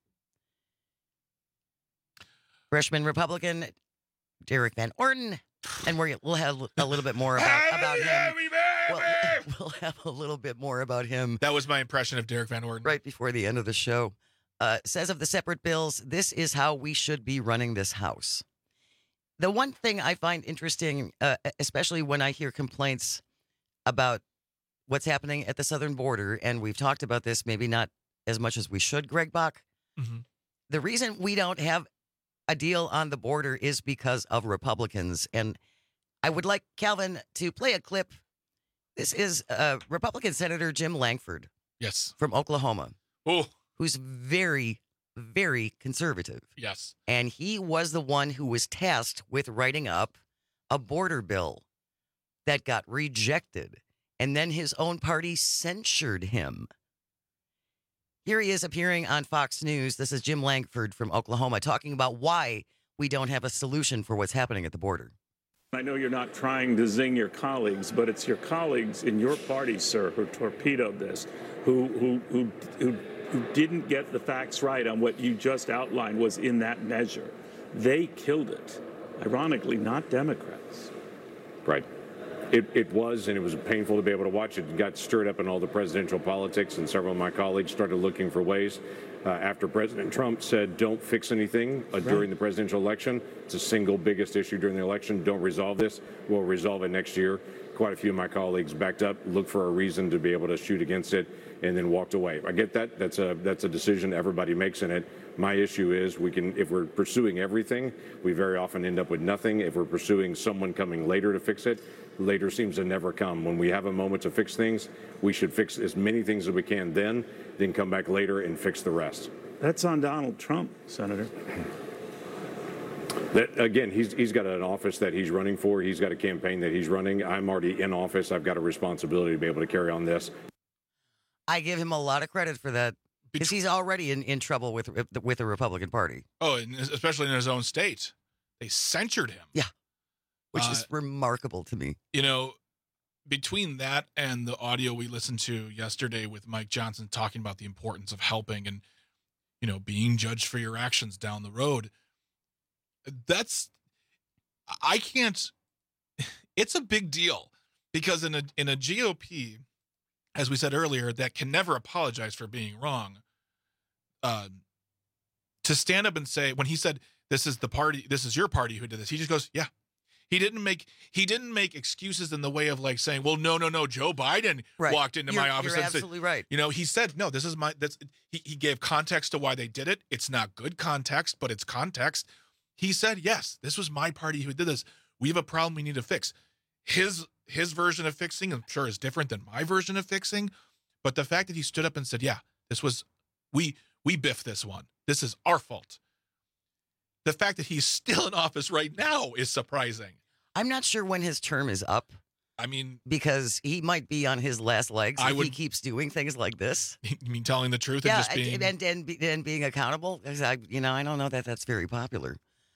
Freshman Republican Derek Van Orden, and we'll have a little bit more about him. We'll have a little bit more about him. That was my impression of Derek Van Orden. Right before the end of the show. Says of the separate bills, this is how we should be running this House. The one thing I find interesting, especially when I hear complaints about what's happening at the southern border, and we've talked about this maybe not as much as we should, Greg Bach. Mm-hmm. The reason we don't have a deal on the border is because of Republicans. And I would like Calvin to play a clip. This is Republican Senator Jim Lankford. Yes. From Oklahoma. Oh. Who's very, very conservative. Yes. And he was the one who was tasked with writing up a border bill that got rejected. And then his own party censured him. Here he is appearing on Fox News. This is Jim Lankford from Oklahoma talking about why we don't have a solution for what's happening at the border. I know you're not trying to zing your colleagues, but it's your colleagues in your party, sir, who torpedoed this, who didn't get the facts right on what you just outlined was in that measure. They killed it. Ironically, not Democrats. Right. It was, and it was painful to be able to watch it. It got stirred up in all the presidential politics, and several of my colleagues started looking for ways. After President Trump said, don't fix anything during the presidential election, it's the single biggest issue during the election, don't resolve this, we'll resolve it next year. Quite a few of my colleagues backed up, looked for a reason to be able to shoot against it, and then walked away. I get that. That's a decision everybody makes in it. My issue is if we're pursuing everything, we very often end up with nothing. If we're pursuing someone coming later to fix it, later seems to never come. When we have a moment to fix things, we should fix as many things as we can then come back later and fix the rest. That's on Donald Trump, Senator. That, again, he's got an office that he's running for. He's got a campaign that he's running. I'm already in office. I've got a responsibility to be able to carry on this. I give him a lot of credit for that because he's already in trouble with the Republican Party. Oh, and especially in his own state. They censured him. Yeah, which is remarkable to me. You know, between that and the audio we listened to yesterday with Mike Johnson talking about the importance of helping and, you know, being judged for your actions down the road, it's a big deal because in a GOP, as we said earlier, that can never apologize for being wrong. To stand up and say, when he said, this is your party who did this, he just goes, yeah. He didn't make excuses in the way of like saying, well, no, Joe Biden walked into my office. You're absolutely right. You know, he said, no, this is he gave context to why they did it. It's not good context, but it's context. He said, yes, this was my party who did this. We have a problem we need to fix. His version of fixing, I'm sure, is different than my version of fixing. But the fact that he stood up and said, yeah, this was, we biffed this one. This is our fault. The fact that he's still in office right now is surprising. I'm not sure when his term is up. I mean, because he might be on his last legs if he keeps doing things like this. You mean telling the truth and just being and being accountable? I don't know that that's very popular.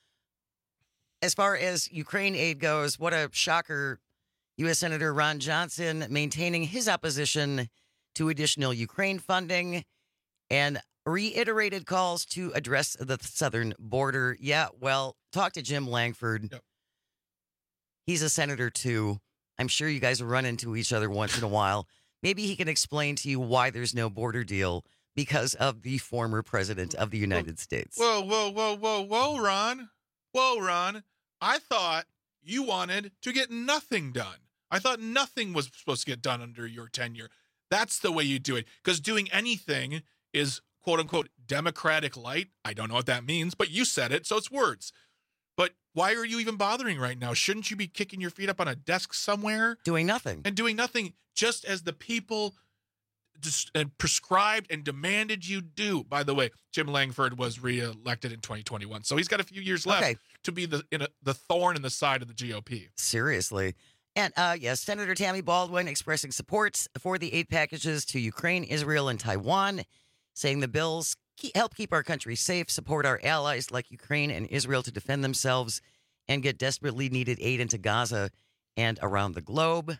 As far as Ukraine aid goes, what a shocker. U.S. Senator Ron Johnson maintaining his opposition to additional Ukraine funding and reiterated calls to address the southern border. Yeah, well, talk to Jim Langford. Yep. He's a senator, too. I'm sure you guys will run into each other once in a while. Maybe he can explain to you why there's no border deal because of the former president of the United States. Whoa, Ron. Whoa, Ron. I thought you wanted to get nothing done. I thought nothing was supposed to get done under your tenure. That's the way you do it. Because doing anything is, quote unquote, Democratic light. I don't know what that means, but you said it, so it's words. But why are you even bothering right now? Shouldn't you be kicking your feet up on a desk somewhere? Doing nothing. And doing nothing just as the people prescribed and demanded you do. By the way, Jim Langford was reelected in 2021, so he's got a few years left to be the thorn in the side of the GOP. Seriously. And yes, Senator Tammy Baldwin expressing support for the aid packages to Ukraine, Israel, and Taiwan, saying the bills help keep our country safe, support our allies like Ukraine and Israel to defend themselves, and get desperately needed aid into Gaza and around the globe.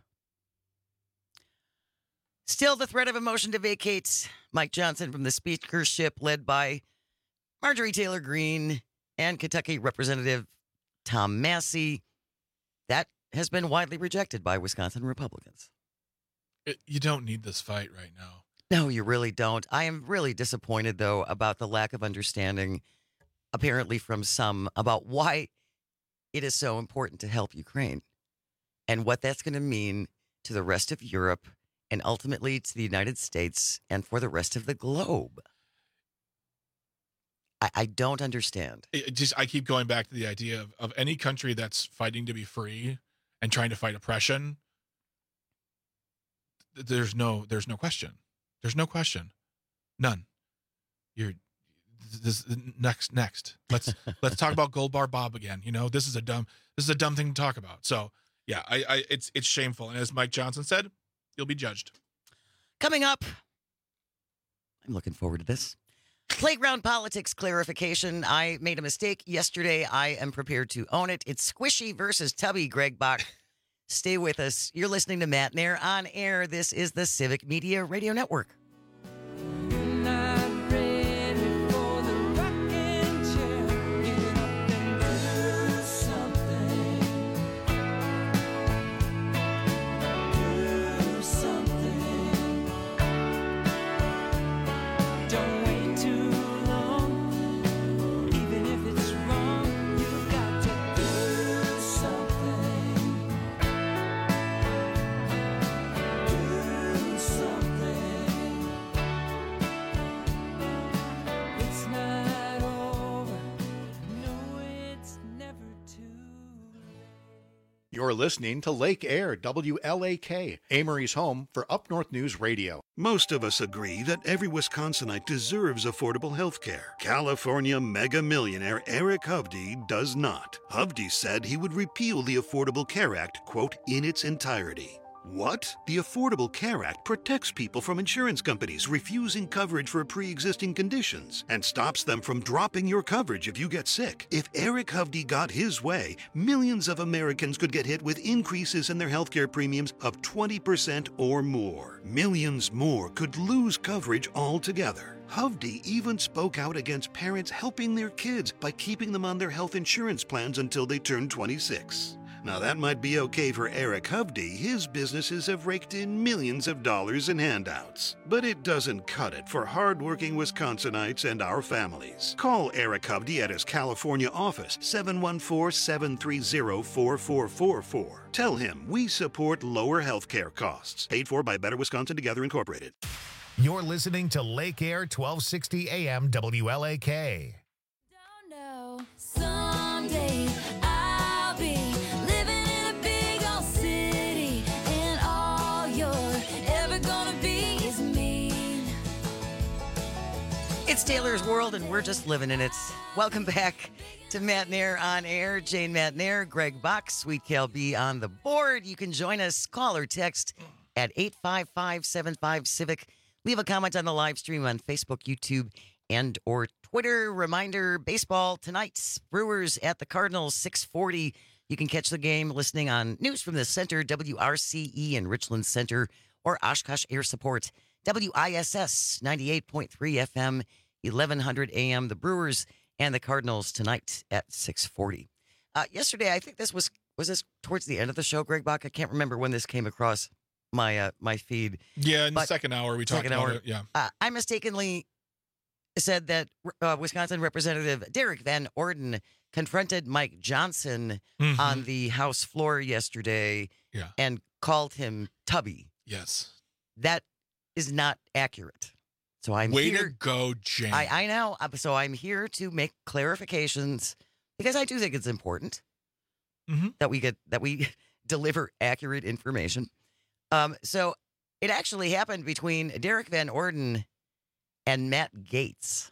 Still the threat of a motion to vacate Mike Johnson from the speakership led by Marjorie Taylor Greene and Kentucky Representative Tom Massey. That has been widely rejected by Wisconsin Republicans. You don't need this fight right now. No, you really don't. I am really disappointed, though, about the lack of understanding, apparently from some, about why it is so important to help Ukraine and what that's going to mean to the rest of Europe and ultimately to the United States and for the rest of the globe. I don't understand. I keep going back to the idea of any country that's fighting to be free and trying to fight oppression. There's no question. There's no question. None. Next. Let's talk about Gold Bar Bob again. You know, this is a dumb thing to talk about. So yeah, it's shameful. And as Mike Johnson said, you'll be judged. Coming up, I'm looking forward to this. Playground politics clarification. I made a mistake yesterday. I am prepared to own it. It's Squishy versus Tubby, Greg Bach. Stay with us. You're listening to Matt Nair on air. This is the Civic Media Radio Network. You're listening to Lake Air, WLAK, Amory's home for Up North News Radio. Most of us agree that every Wisconsinite deserves affordable health care. California mega millionaire Eric Hovde does not. Hovde said he would repeal the Affordable Care Act, quote, in its entirety. What? The Affordable Care Act protects people from insurance companies refusing coverage for pre-existing conditions and stops them from dropping your coverage if you get sick. If Eric Hovde got his way, millions of Americans could get hit with increases in their healthcare premiums of 20% or more. Millions more could lose coverage altogether. Hovde even spoke out against parents helping their kids by keeping them on their health insurance plans until they turn 26. Now that might be okay for Eric Hovde. His businesses have raked in millions of dollars in handouts. But it doesn't cut it for hardworking Wisconsinites and our families. Call Eric Hovde at his California office, 714-730-4444. Tell him we support lower health care costs. Paid for by Better Wisconsin Together Incorporated. You're listening to Lake Air 1260 AM WLAK. Don't know. Someday I'll be living in a big old city, and all you're ever gonna be is me. It's Taylor's World, and we're just living in it. Welcome back to Matt Nair on Air. Jane Matt Nair, Greg Box, Sweet Cal B on the board. You can join us, call or text at 855-75-CIVIC. Leave a comment on the live stream on Facebook, YouTube, and or Twitter. Reminder, baseball tonight. Brewers at the Cardinals, 6:40. You can catch the game listening on News from the Center, WRCE in Richland Center, or Oshkosh Air Support, WISS 98.3 FM, 1100 AM. The Brewers and the Cardinals tonight at 6:40. Yesterday, I think this was this towards the end of the show, Greg Bach? I can't remember when this came across my feed. Yeah, in the second hour we talked about it. Yeah, I mistakenly said that Wisconsin Representative Derek Van Orden confronted Mike Johnson on the House floor yesterday and called him Tubby. Yes, that is not accurate. So I'm way here. to go, Jane. I know. So I'm here to make clarifications because I do think it's important that we deliver accurate information. So it actually happened between Derek Van Orden and Matt Gaetz.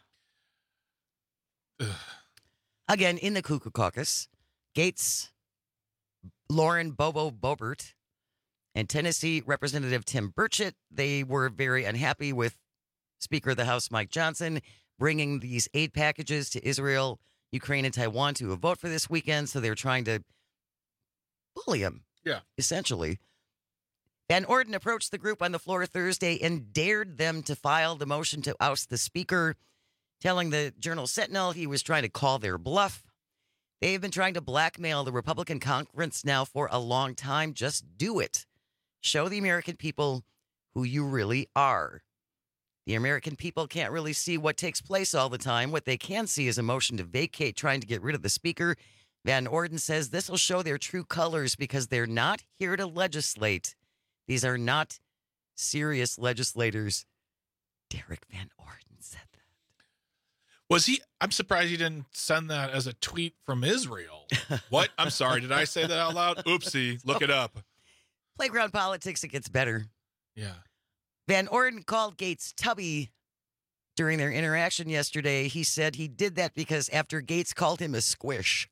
Again, in the Cuckoo Caucus, Gaetz, Lauren Bobo Boebert, and Tennessee Representative Tim Burchett, they were very unhappy with Speaker of the House Mike Johnson bringing these aid packages to Israel, Ukraine, and Taiwan to a vote for this weekend. So they're trying to bully him, essentially. Van Orden approached the group on the floor Thursday and dared them to file the motion to oust the speaker, telling the Journal-Sentinel he was trying to call their bluff. They've been trying to blackmail the Republican conference now for a long time. Just do it. Show the American people who you really are. The American people can't really see what takes place all the time. What they can see is a motion to vacate, trying to get rid of the speaker. Van Orden says this will show their true colors because they're not here to legislate. These are not serious legislators. Derek Van Orden said that. Was he? I'm surprised he didn't send that as a tweet from Israel. What? I'm sorry. Did I say that out loud? Oopsie. Look it up. Playground politics, it gets better. Yeah. Van Orden called Gaetz Tubby during their interaction yesterday. He said he did that because after Gaetz called him a squish.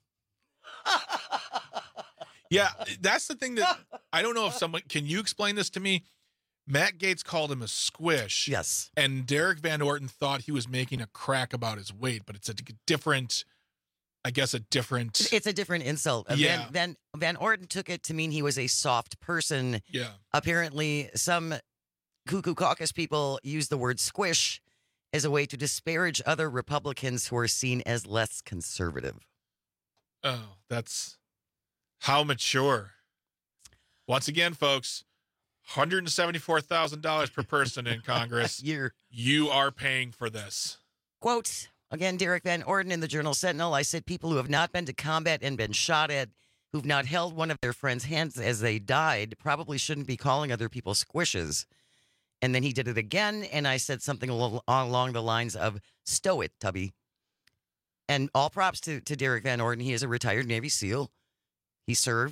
Yeah, that's the thing that I don't know if someone can you explain this to me? Matt Gaetz called him a squish. Yes. And Derek Van Orden thought he was making a crack about his weight, but it's a different, I guess, It's a different insult. Yeah. Van Orden took it to mean he was a soft person. Yeah. Apparently, some Cuckoo Caucus people use the word squish as a way to disparage other Republicans who are seen as less conservative. Oh, that's how mature. Once again, folks, $174,000 per person in Congress. You are paying for this. Quote, again, Derek Van Orden in the Journal-Sentinel, I said people who have not been to combat and been shot at, who've not held one of their friends' hands as they died, probably shouldn't be calling other people squishes. And then he did it again, and I said something along the lines of, stow it, Tubby. And all props to Derek Van Orden. He is a retired Navy SEAL. He served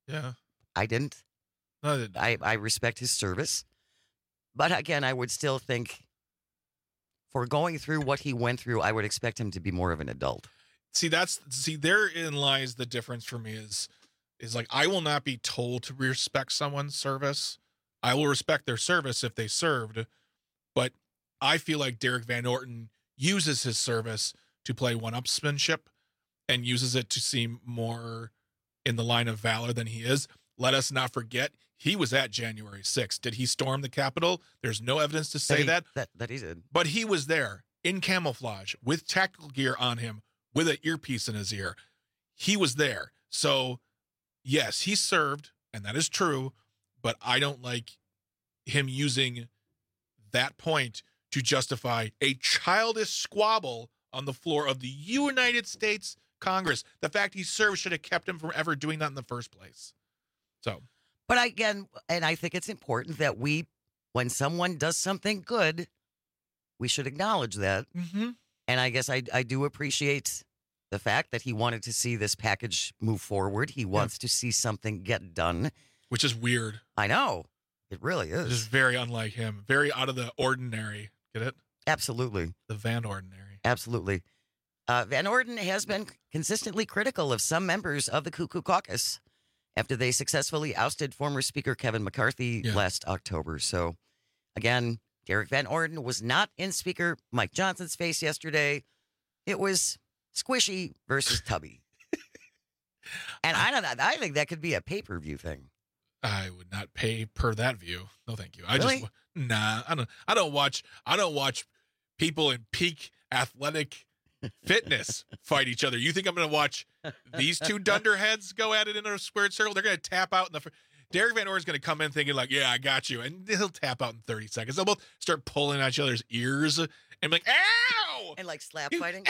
Yeah. I didn't. No, I didn't. I respect his service. But again, I would still think for going through what he went through, I would expect him to be more of an adult. See, therein lies the difference for me is like, I will not be told to respect someone's service. I will respect their service if they served, but I feel like Derek Van Orton uses his service to play one-upsmanship and uses it to seem more in the line of valor than he is. Let us not forget, he was at January 6th. Did he storm the Capitol? There's no evidence to say that he did. But he was there in camouflage with tactical gear on him, with an earpiece in his ear. He was there. So, yes, he served, and that is true, but I don't like him using that point to justify a childish squabble on the floor of the United States Congress. The fact he served should have kept him from ever doing that in the first place. So, but again, and I think it's important that when someone does something good, we should acknowledge that. Mm-hmm. And I guess I do appreciate the fact that he wanted to see this package move forward. He wants to see something get done. Which is weird. I know. It really is. It is very unlike him. Very out of the ordinary. Get it? Absolutely. The Van Ordinary. Absolutely. Van Orden has been consistently critical of some members of the Cuckoo Caucus after they successfully ousted former Speaker Kevin McCarthy last October. So, again, Derek Van Orden was not in Speaker Mike Johnson's face yesterday. It was Squishy versus Tubby. And I think that could be a pay-per-view thing. I would not pay per that view. No, thank you. Really? I don't watch people in peak athletic fitness fight each other. You think I'm going to watch these two dunderheads go at it in a squared circle? They're going to tap out in the Derek Van Orden's going to come in thinking like, yeah, I got you. And he'll tap out in 30 seconds. They'll both start pulling at each other's ears and be like, ow! And like slap fighting?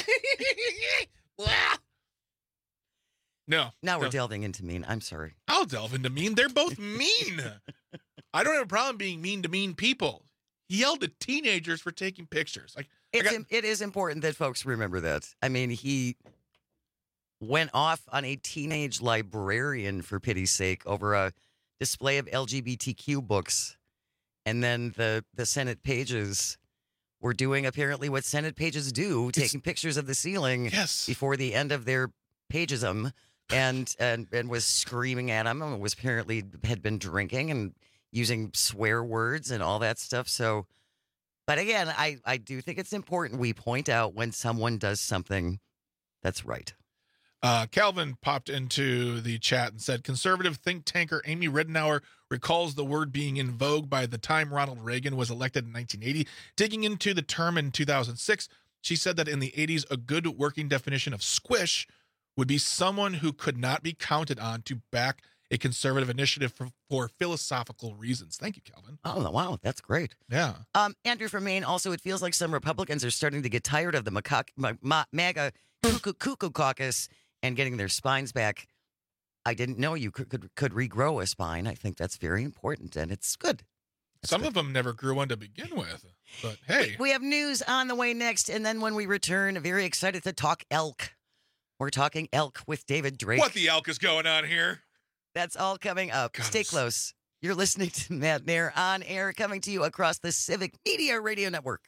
No. Now we're delving into mean. I'm sorry. I'll delve into mean. They're both mean. I don't have a problem being mean to mean people. He yelled at teenagers for taking pictures. Like it is important that folks remember that. I mean, he went off on a teenage librarian, for pity's sake, over a display of LGBTQ books. And then the Senate pages were doing apparently what Senate pages do, taking pictures of the ceiling before the end of their pagesism. And was screaming at him and was apparently had been drinking and using swear words and all that stuff. So, but again, I do think it's important we point out when someone does something that's right. Calvin popped into the chat and said, conservative think tanker Amy Ridenour recalls the word being in vogue by the time Ronald Reagan was elected in 1980. Digging into the term in 2006, she said that in the 80s, a good working definition of squish would be someone who could not be counted on to back a conservative initiative for philosophical reasons. Thank you, Calvin. Oh, wow. That's great. Yeah. Andrew from Maine, also, it feels like some Republicans are starting to get tired of the MAGA Cuckoo Caucus and getting their spines back. I didn't know you could regrow a spine. I think that's very important, and it's good. Some of them never grew one to begin with, but hey. We have news on the way next, and then when we return, very excited to talk elk. We're talking elk with David Drake. What the elk is going on here? That's all coming up. Stay close. You're listening to Matt Nair on air, coming to you across the Civic Media Radio Network.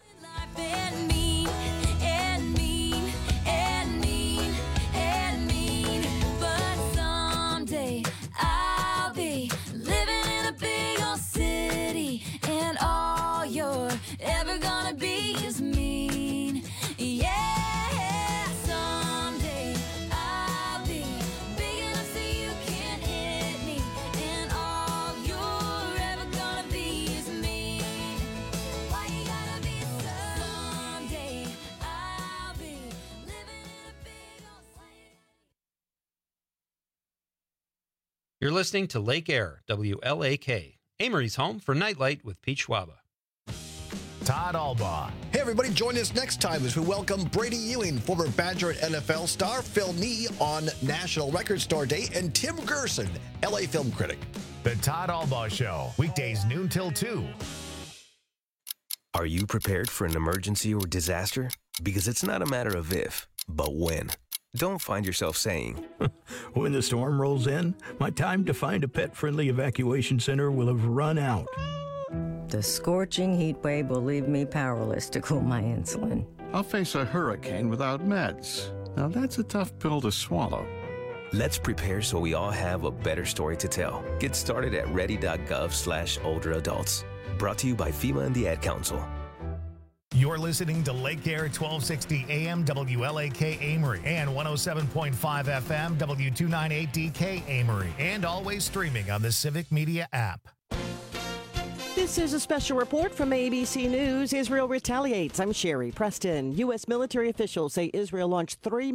Ever gonna be is mean. Yeah, someday I'll be big enough so you can't hit me. And all you're ever gonna be is mean. Why you gotta be so? Someday I'll be living in a big old city. You're listening to Lake Air, WLAK, Amory's home for Nightlight with Pete Schwaba. Todd Albaugh. Hey, everybody, join us next time as we welcome Brady Ewing, former Badger and NFL star, Phil Nee on National Record Store Day, and Tim Gerson, LA film critic. The Todd Albaugh Show, weekdays noon till 2. Are you prepared for an emergency or disaster? Because it's not a matter of if, but when. don't find yourself saying, when the storm rolls in, my time to find a pet-friendly evacuation center will have run out. The scorching heat wave will leave me powerless to cool my insulin. I'll face a hurricane without meds. Now that's a tough pill to swallow. Let's prepare so we all have a better story to tell. Get started at ready.gov/older adults. Brought to you by FEMA and the Ad Council. You're listening to Lake Air 1260 AM WLAK Amory and 107.5 FM W298DK Amory, and always streaming on the Civic Media app. This is a special report from ABC News. Israel retaliates. I'm Sherry Preston. U.S. military officials say Israel launched 3